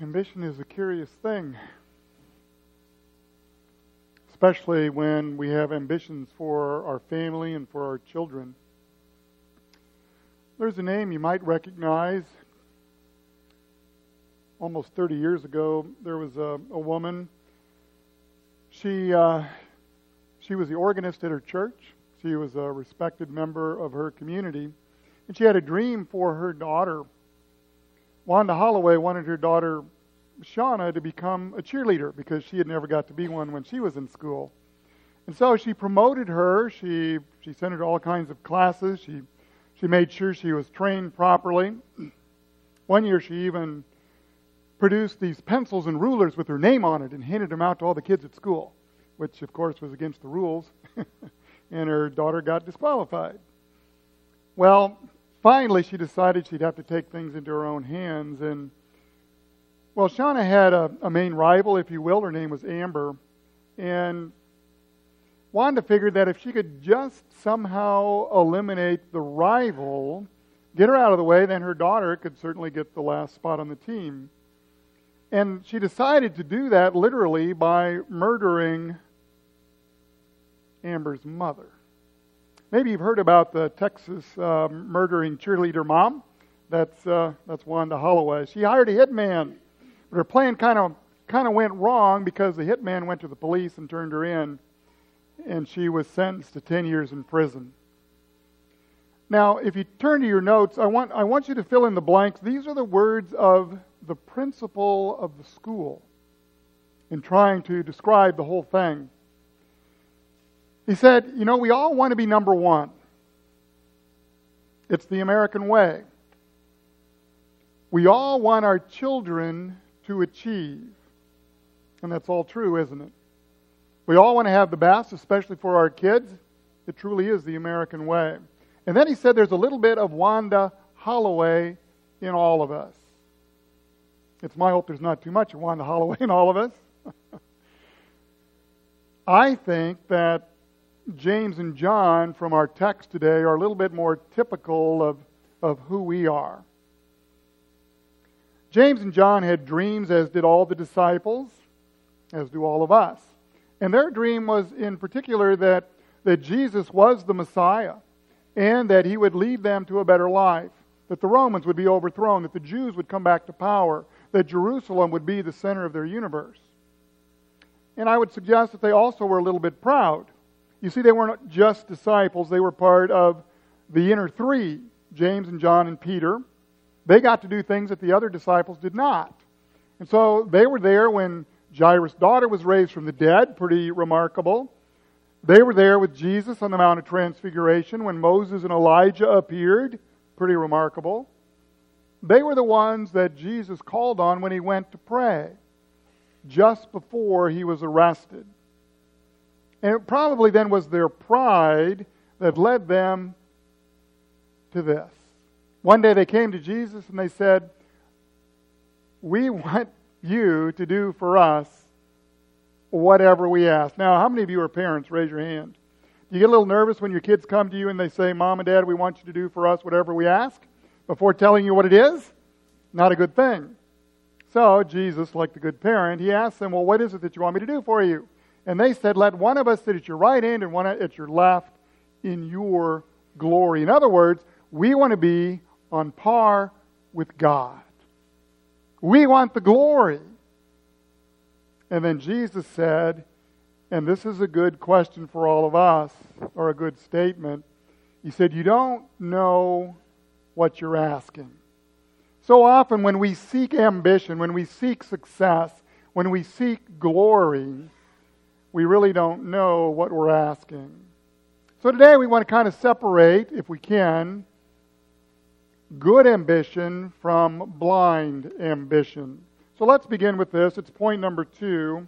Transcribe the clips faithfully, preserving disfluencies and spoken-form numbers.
Ambition is a curious thing, especially when we have ambitions for our family and for our children. There's a name you might recognize. Almost thirty years ago, there was a, a woman. She uh, she was the organist at her church. She was a respected member of her community, and she had a dream for her daughter. Wanda Holloway wanted her daughter, Shauna, to become a cheerleader because she had never got to be one when she was in school. And so she promoted her. She she sent her to all kinds of classes. She she made sure she was trained properly. One year she even produced these pencils and rulers with her name on it and handed them out to all the kids at school, which of course was against the rules. And her daughter got disqualified. Well, finally, she decided she'd have to take things into her own hands. And, well, Shauna had a, a main rival, if you will. Her name was Amber. And Wanda figured that if she could just somehow eliminate the rival, get her out of the way, then her daughter could certainly get the last spot on the team. And she decided to do that literally by murdering Amber's mother. Maybe you've heard about the Texas uh, murdering cheerleader mom. That's uh, that's Wanda Holloway. She hired a hitman, but her plan kind of kind of went wrong because the hitman went to the police and turned her in, and she was sentenced to ten years in prison. Now, if you turn to your notes, I want I want you to fill in the blanks. These are the words of the principal of the school in trying to describe the whole thing. He said, you know, we all want to be number one. It's the American way. We all want our children to achieve. And that's all true, isn't it? We all want to have the best, especially for our kids. It truly is the American way. And then he said there's a little bit of Wanda Holloway in all of us. It's my hope there's not too much of Wanda Holloway in all of us. I think that James and John from our text today are a little bit more typical of, of who we are. James and John had dreams, as did all the disciples, as do all of us. And their dream was in particular that, that Jesus was the Messiah and that he would lead them to a better life, that the Romans would be overthrown, that the Jews would come back to power, that Jerusalem would be the center of their universe. And I would suggest that they also were a little bit proud. You see, they weren't just disciples. They were part of the inner three, James and John and Peter. They got to do things that the other disciples did not. And so they were there when Jairus' daughter was raised from the dead, pretty remarkable. They were there with Jesus on the Mount of Transfiguration when Moses and Elijah appeared, pretty remarkable. They were the ones that Jesus called on when he went to pray, just before he was arrested. And it probably then was their pride that led them to this. One day they came to Jesus and they said, we want you to do for us whatever we ask. Now, how many of you are parents? Raise your hand. Do you get a little nervous when your kids come to you and they say, Mom and Dad, we want you to do for us whatever we ask, before telling you what it is? Not a good thing. So Jesus, like the good parent, he asked them, well, what is it that you want me to do for you? And they said, let one of us sit at your right hand and one at your left in your glory. In other words, we want to be on par with God. We want the glory. And then Jesus said, and this is a good question for all of us, or a good statement. He said, you don't know what you're asking. So often when we seek ambition, when we seek success, when we seek glory, we really don't know what we're asking. So today we want to kind of separate, if we can, good ambition from blind ambition. So let's begin with this. It's point number two.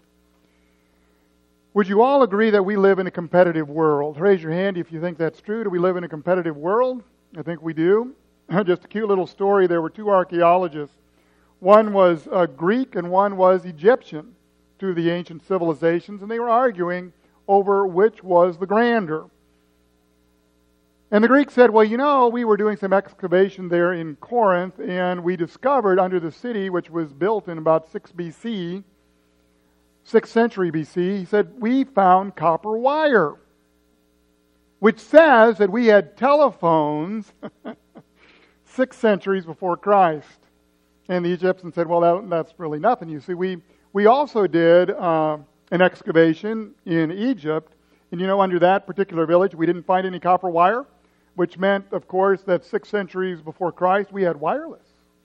Would you all agree that we live in a competitive world? Raise your hand if you think that's true. Do we live in a competitive world? I think we do. Just a cute little story. There were two archaeologists. One was uh, Greek and one was Egyptian, two of the ancient civilizations, and they were arguing over which was the grander. And the Greeks said, well, you know, we were doing some excavation there in Corinth, and we discovered under the city, which was built in about six B C, sixth century B C, he said, we found copper wire, which says that we had telephones six centuries before Christ. And the Egyptians said, well, that, that's really nothing. You see, we, we also did uh, an excavation in Egypt, and you know, under that particular village, we didn't find any copper wire, which meant, of course, that six centuries before Christ, we had wireless.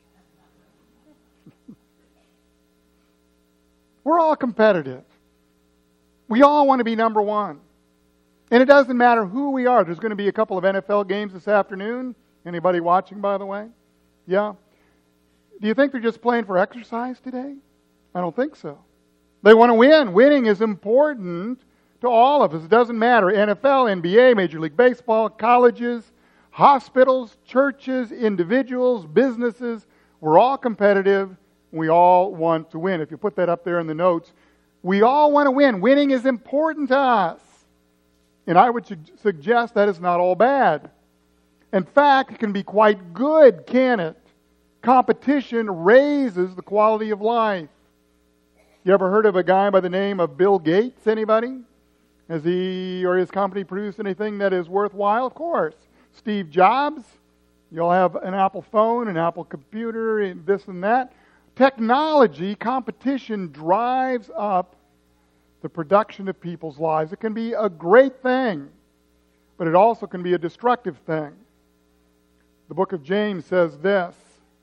We're all competitive. We all want to be number one. And it doesn't matter who we are. There's going to be a couple of N F L games this afternoon. Anybody watching, by the way? Yeah? Do you think they're just playing for exercise today? I don't think so. They want to win. Winning is important to all of us. It doesn't matter. N F L, N B A, Major League Baseball, colleges, hospitals, churches, individuals, businesses. We're all competitive. We all want to win. If you put that up there in the notes, we all want to win. Winning is important to us. And I would su- suggest that is not all bad. In fact, it can be quite good, can it? Competition raises the quality of life. You ever heard of a guy by the name of Bill Gates? Anybody? Has he or his company produced anything that is worthwhile? Of course. Steve Jobs. You'll have an Apple phone, an Apple computer, and this and that. Technology, competition drives up the production of people's lives. It can be a great thing, but it also can be a destructive thing. The book of James says this: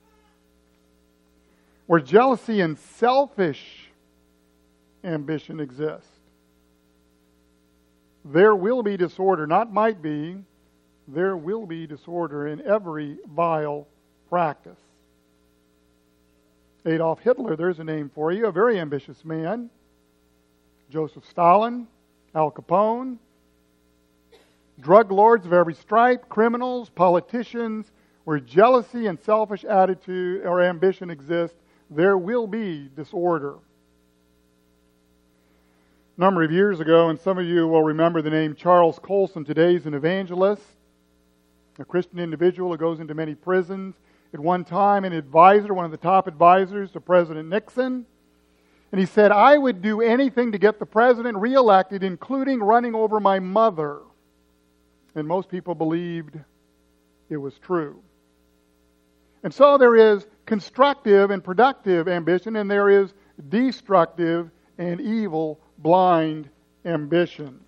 where jealousy and selfish ambition exist, there will be disorder. Not might be, there will be disorder in every vile practice. Adolf Hitler, there's a name for you, a very ambitious man. Joseph Stalin, Al Capone, drug lords of every stripe, criminals, politicians. Where jealousy and selfish attitude or ambition exist, there will be disorder. A number of years ago, and some of you will remember the name Charles Colson. Today he's an evangelist, a Christian individual who goes into many prisons. At one time, an advisor, one of the top advisors to President Nixon. And he said, I would do anything to get the president reelected, including running over my mother. And most people believed it was true. And so there is constructive and productive ambition, and there is destructive and evil, blind ambition.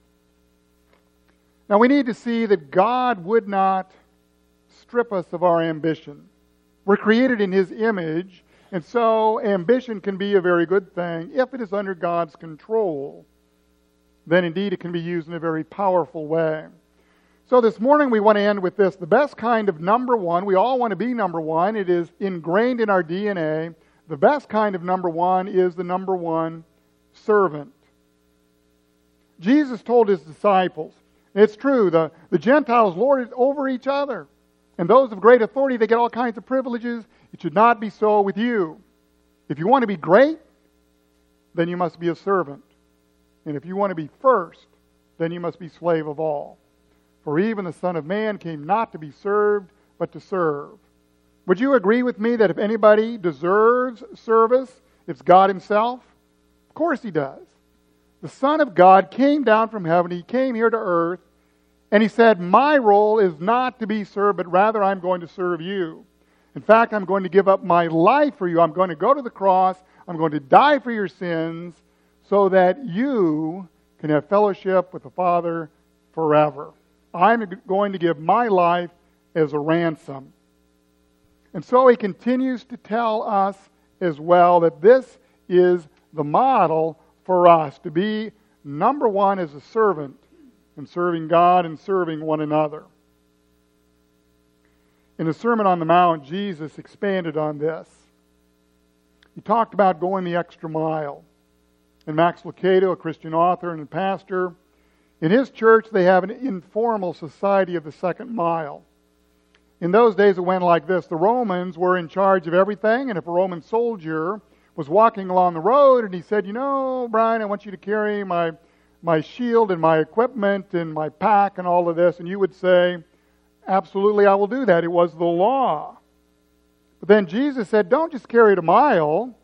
Now we need to see that God would not strip us of our ambition. We're created in His image, and so ambition can be a very good thing if it is under God's control. Then indeed it can be used in a very powerful way. So this morning we want to end with this. The best kind of number one, we all want to be number one. It is ingrained in our D N A. The best kind of number one is the number one servant. Jesus told His disciples, it's true, the, the Gentiles lord it over each other. And those of great authority, they get all kinds of privileges. It should not be so with you. If you want to be great, then you must be a servant. And if you want to be first, then you must be slave of all. For even the Son of Man came not to be served, but to serve. Would you agree with me that if anybody deserves service, it's God Himself? Of course He does. The Son of God came down from heaven. He came here to earth. And He said, my role is not to be served, but rather I'm going to serve you. In fact, I'm going to give up my life for you. I'm going to go to the cross. I'm going to die for your sins so that you can have fellowship with the Father forever. I'm going to give my life as a ransom. And so He continues to tell us as well that this is the model for us, to be number one as a servant in serving God and serving one another. In the Sermon on the Mount, Jesus expanded on this. He talked about going the extra mile. And Max Lucado, a Christian author and a pastor, in his church they have an informal society of the second mile. In those days it went like this. The Romans were in charge of everything, and if a Roman soldier was walking along the road and he said, you know, Brian, I want you to carry my my shield and my equipment and my pack and all of this, and you would say, absolutely, I will do that. It was the law. But then Jesus said, don't just carry it a mile,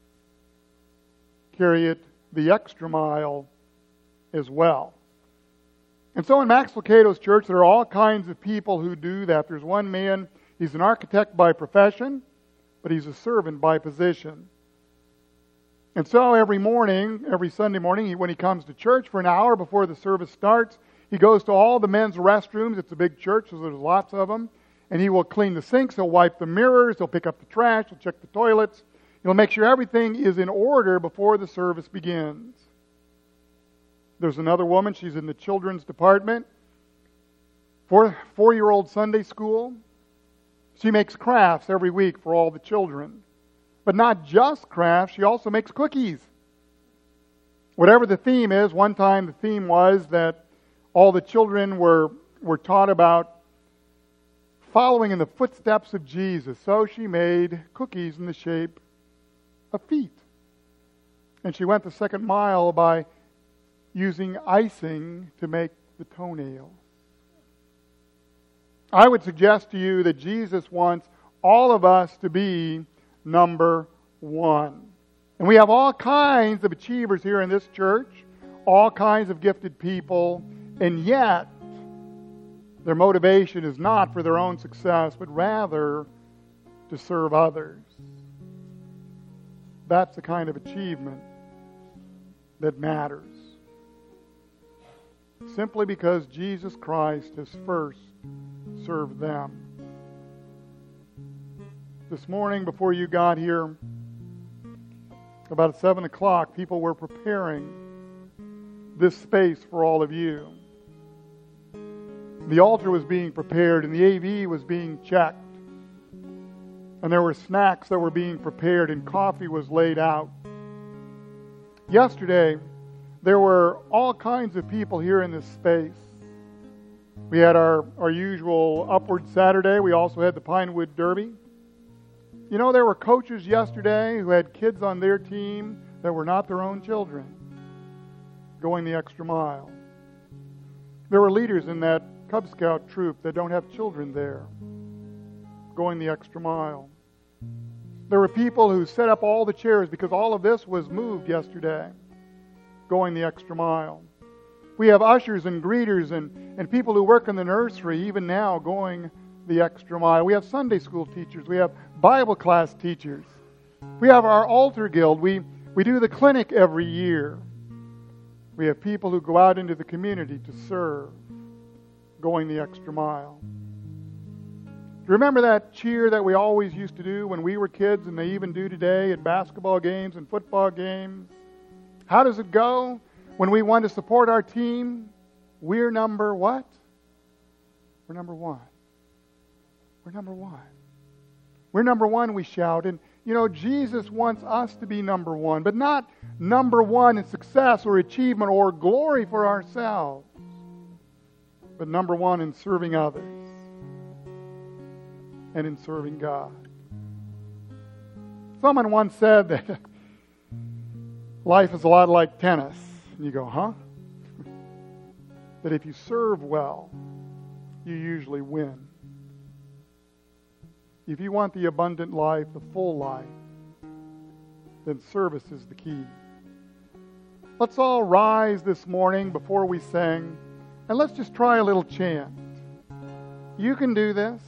carry it the extra mile as well. And so in Max Lucado's church, there are all kinds of people who do that. There's one man, he's an architect by profession, but he's a servant by position. And so every morning, every Sunday morning, he, when he comes to church for an hour before the service starts, he goes to all the men's restrooms. It's a big church, so there's lots of them. And he will clean the sinks, he'll wipe the mirrors, he'll pick up the trash, he'll check the toilets. He'll make sure everything is in order before the service begins. There's another woman, she's in the children's department. Four, four-year-old Sunday school. She makes crafts every week for all the children. But not just crafts, she also makes cookies. Whatever the theme is, one time the theme was that all the children were, were taught about following in the footsteps of Jesus. So she made cookies in the shape of feet. And she went the second mile by using icing to make the toenails. I would suggest to you that Jesus wants all of us to be number one. And we have all kinds of achievers here in this church, all kinds of gifted people, and yet their motivation is not for their own success, but rather to serve others. That's the kind of achievement that matters. Simply because Jesus Christ has first served them. This morning, before you got here, about seven o'clock, people were preparing this space for all of you. The altar was being prepared and the A V was being checked. And there were snacks that were being prepared and coffee was laid out. Yesterday, there were all kinds of people here in this space. We had our, our usual Upward Saturday. We also had the Pinewood Derby. You know, there were coaches yesterday who had kids on their team that were not their own children, going the extra mile. There were leaders in that Cub Scout troop that don't have children there, going the extra mile. There were people who set up all the chairs because all of this was moved yesterday, going the extra mile. We have ushers and greeters and, and people who work in the nursery even now going the extra mile. We have Sunday school teachers. We have Bible class teachers. We have our altar guild. We, we do the clinic every year. We have people who go out into the community to serve, going the extra mile. Do you remember that cheer that we always used to do when we were kids, and they even do today at basketball games and football games? How does it go? When we want to support our team, we're number what? We're number one. We're number one. We're number one, we shout. And, you know, Jesus wants us to be number one, but not number one in success or achievement or glory for ourselves, but number one in serving others and in serving God. Someone once said that life is a lot like tennis. And you go, huh? That if you serve well, you usually win. If you want the abundant life, the full life, then service is the key. Let's all rise this morning before we sing, and let's just try a little chant. You can do this.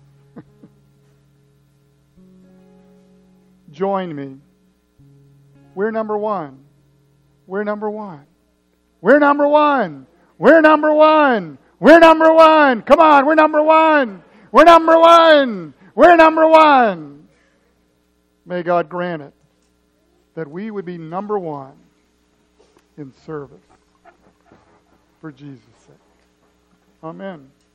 Join me. We're number one. We're number one. We're number one. We're number one. We're number one. Come on, we're number one. We're number one. We're number one. May God grant it that we would be number one in service for Jesus' sake. Amen.